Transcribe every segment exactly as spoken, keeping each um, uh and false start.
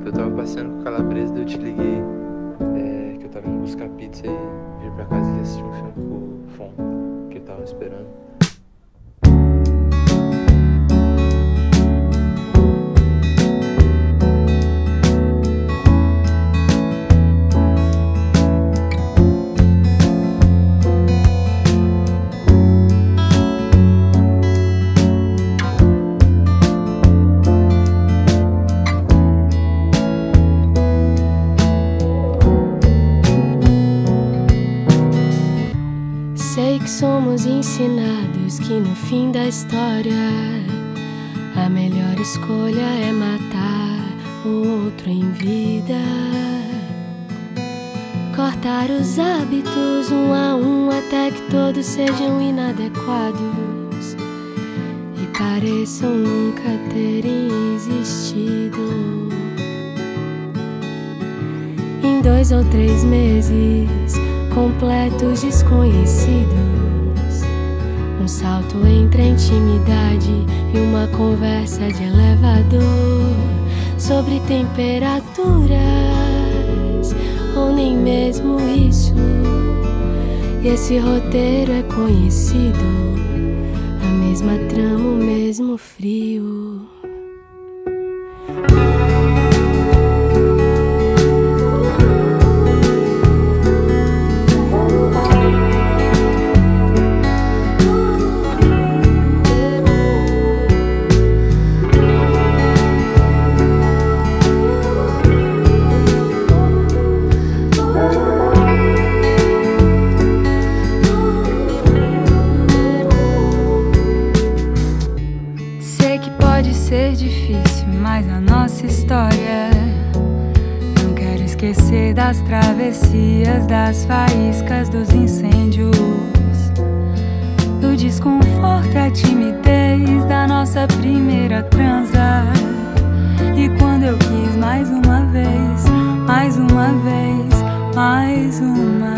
eu tava passeando com o Calabresa, daí eu te liguei, é, que eu tava indo buscar pizza e vir pra casa e assistir um filme com o Fon, que eu tava esperando. Sei que somos ensinados que no fim da história a melhor escolha é matar o outro em vida. Cortar os hábitos um a um até que todos sejam inadequados e pareçam nunca terem existido. Em dois ou três meses completos desconhecidos, um salto entre a intimidade e uma conversa de elevador sobre temperaturas, ou nem mesmo isso. E esse roteiro é conhecido, a mesma trama, o mesmo frio. Pode ser difícil, mas a nossa história. Não quero esquecer das travessias, das faíscas, dos incêndios, do desconforto, a timidez da nossa primeira transa. E quando eu quis mais uma vez, mais uma vez, mais uma,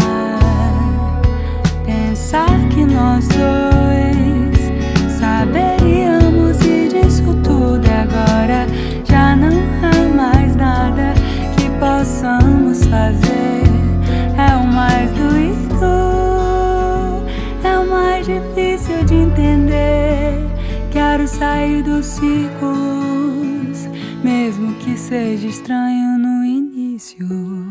pensar que nós dois saberíamos e disso tudo agora já não há mais nada que possamos fazer. É o mais doído, é o mais difícil de entender. Quero sair dos círculos, mesmo que seja estranho no início.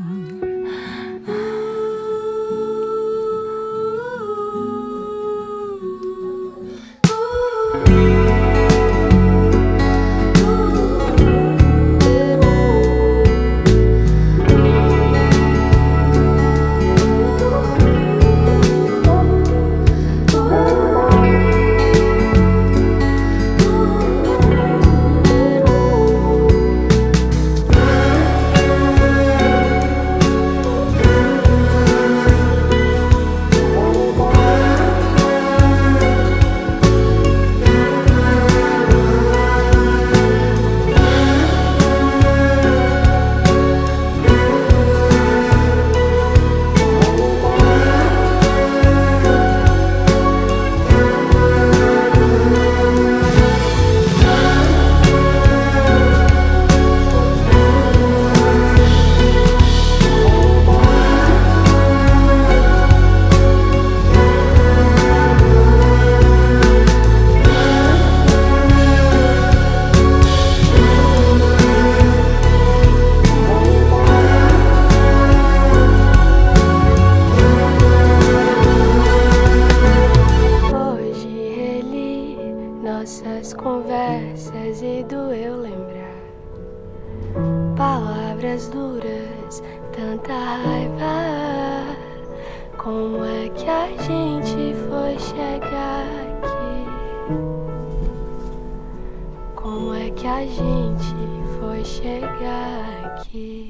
Nossas conversas e doeu lembrar palavras duras, tanta raiva. Como é que a gente foi chegar aqui? Como é que a gente foi chegar aqui?